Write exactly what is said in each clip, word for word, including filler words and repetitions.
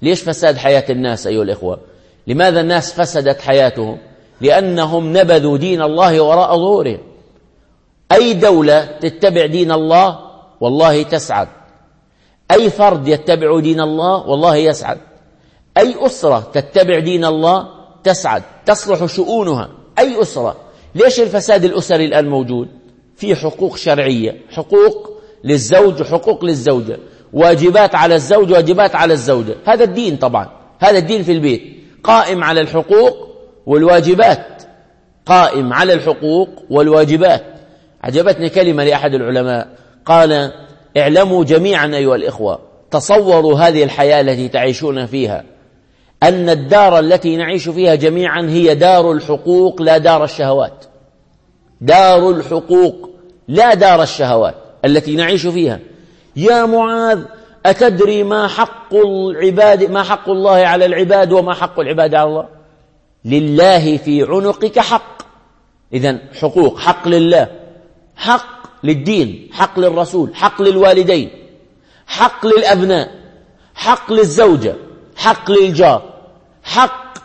ليش فساد حياة الناس أيها الإخوة؟ لماذا الناس فسدت حياتهم؟ لأنهم نبذوا دين الله وراء ظهورهم. أي دولة تتبع دين الله والله تسعد، أي فرد يتبع دين الله والله يسعد، أي أسرة تتبع دين الله تسعد، تصلح شؤونها. أي أسرة. ليش الفساد الأسري الآن موجود؟ في حقوق شرعية، حقوق للزوج وحقوق للزوجة، واجبات على الزوج واجبات على الزوجة. هذا الدين طبعا، هذا الدين في البيت قائم على الحقوق والواجبات، قائم على الحقوق والواجبات. عجبتني كلمة لأحد العلماء قال: اعلموا جميعا أيها الإخوة، تصوروا هذه الحياة التي تعيشون فيها، أن الدار التي نعيش فيها جميعا هي دار الحقوق لا دار الشهوات. دار الحقوق لا دار الشهوات التي نعيش فيها. يا معاذ، أتدري ما حق العباد ما حق الله على العباد وما حق العباد على الله؟ لله في عنقك حق. إذن حقوق: حق لله، حق للدين، حق للرسول، حق للوالدين، حق للأبناء، حق للزوجة، حق للجار، حق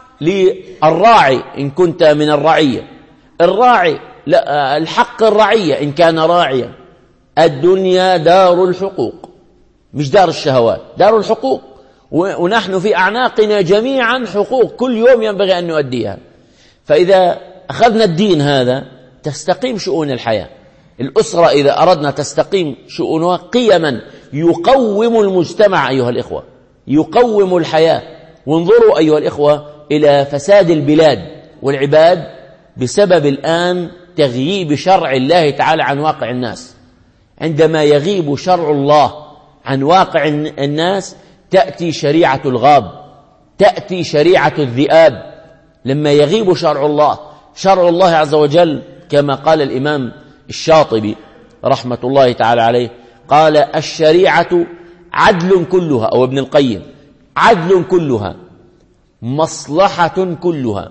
للراعي إن كنت من الرعية، الراعي لا الحق الرعية إن كان راعيا. الدنيا دار الحقوق مش دار الشهوات، دار الحقوق، ونحن في أعناقنا جميعا حقوق كل يوم ينبغي أن نؤديها. فإذا أخذنا الدين هذا تستقيم شؤون الحياة. الأسرة إذا أردنا تستقيم شؤونها قيما يقوم المجتمع أيها الإخوة، يقوم الحياة. وانظروا أيها الإخوة إلى فساد البلاد والعباد بسبب الآن تغييب شرع الله تعالى عن واقع الناس. عندما يغيب شرع الله عن واقع الناس تأتي شريعة الغاب، تأتي شريعة الذئاب. لما يغيب شرع الله، شرع الله عز وجل، كما قال الإمام الشاطبي رحمة الله تعالى عليه، قال: الشريعة عدل كلها، أو ابن القيم: عدل كلها، مصلحة كلها،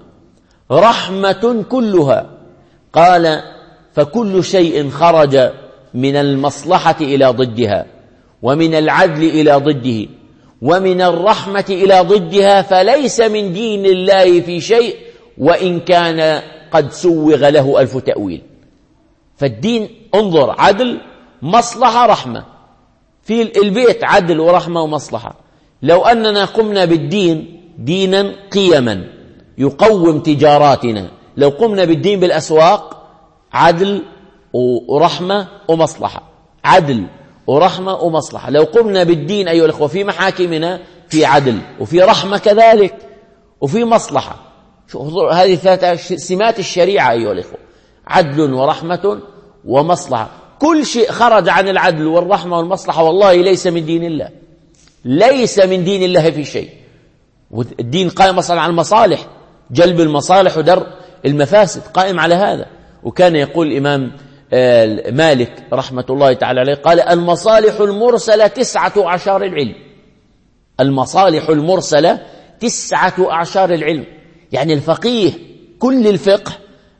رحمة كلها. قال: فكل شيء خرج من المصلحة إلى ضدها، ومن العدل إلى ضده، ومن الرحمة إلى ضدها، فليس من دين الله في شيء وإن كان قد سوغ له ألف تأويل. فالدين انظر: عدل، مصلحة، رحمة. في البيت عدل ورحمة ومصلحة. لو أننا قمنا بالدين دينا قيما يقوم تجاراتنا، لو قمنا بالدين بالأسواق عدل ورحمة ومصلحة، عدل ورحمة ومصلحة. لو قمنا بالدين أيها الأخوة في محاكمنا في عدل وفي رحمة كذلك وفي مصلحة. هذه ثلاثة سمات الشريعة أيها الأخوة: عدل ورحمة ومصلحة. كل شيء خرج عن العدل والرحمة والمصلحة والله ليس من دين الله، ليس من دين الله في شيء. والدين قائم أصلا على المصالح، جلب المصالح ودرء المفاسد، قائم على هذا. وكان يقول الإمام مالك رحمة الله تعالى عليه، قال: المصالح المرسلة تسعة أعشار العلم. المصالح المرسلة تسعة أعشار العلم، يعني الفقيه كل الفقه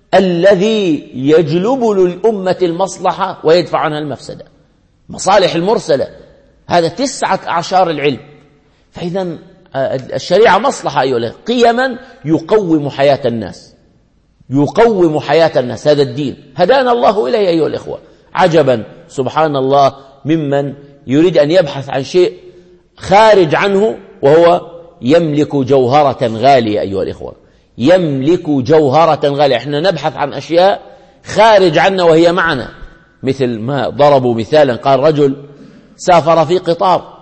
الذي يجلب للأمة المصلحة ويدفع عنها المفسدة. مصالح المرسلة هذا تسعة أعشار العلم. فإذا الشريعة مصلحة أيها الأخوة، قيما يقوم حياة الناس، يقوم حياة الناس. هذا الدين هدانا الله إليه أيها الإخوة. عجبا سبحان الله ممن يريد أن يبحث عن شيء خارج عنه وهو يملك جوهرة غالية أيها الإخوة، يملك جوهرة غالية. احنا نبحث عن أشياء خارج عنا وهي معنا. مثل ما ضربوا مثالا، قال: رجل سافر في قطار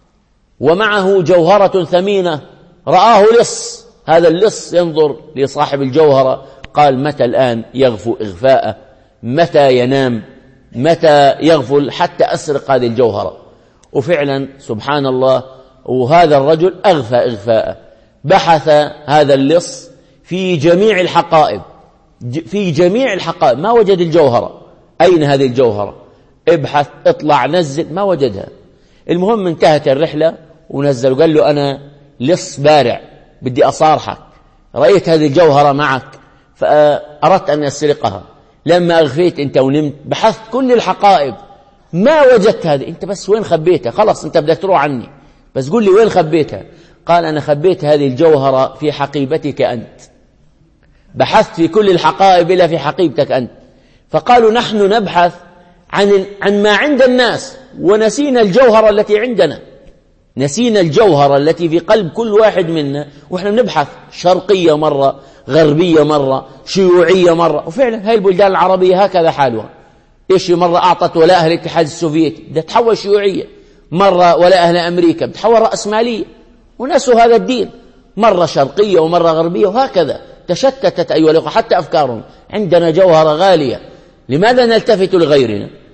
ومعه جوهرة ثمينة، رآه لص، هذا اللص ينظر لصاحب الجوهرة، قال: متى الآن يغفو إغفاءه، متى ينام، متى يغفل حتى أسرق هذه الجوهرة. وفعلا سبحان الله، وهذا الرجل أغفى إغفاءه. بحث هذا اللص في جميع الحقائب، في جميع الحقائب، ما وجد الجوهرة. أين هذه الجوهرة؟ ابحث، اطلع، نزل، ما وجدها. المهم انتهت الرحلة ونزل وقال له: أنا لص بارع بدي أصارحك، رأيت هذه الجوهرة معك فأردت أن أسرقها، لما أغفيت أنت ونمت بحثت كل الحقائب ما وجدت هذه، أنت بس وين خبيتها؟ خلاص أنت بدك تروح عني، بس قل لي وين خبيتها. قال أنا خبيت هذه الجوهرة في حقيبتك أنت، بحثت في كل الحقائب إلا في حقيبتك أنت. فقالوا نحن نبحث عن عن ما عند الناس ونسينا الجوهرة التي عندنا، نسينا الجوهرة التي في قلب كل واحد منا، وإحنا بنبحث شرقية مرة، غربية مرة، شيوعية مرة. وفعلا هاي البلدان العربية هكذا حالها، إيش مرة أعطت ولاءها الاتحاد السوفيتي ده تحول شيوعية، مرة ولاءها لأمريكا بتحول رأسمالية، ونسوا هذا الدين، مرة شرقية ومرة غربية، وهكذا تشتتت أيها الأخوة حتى أفكارهم. عندنا جوهرة غالية، لماذا نلتفت لغيرنا؟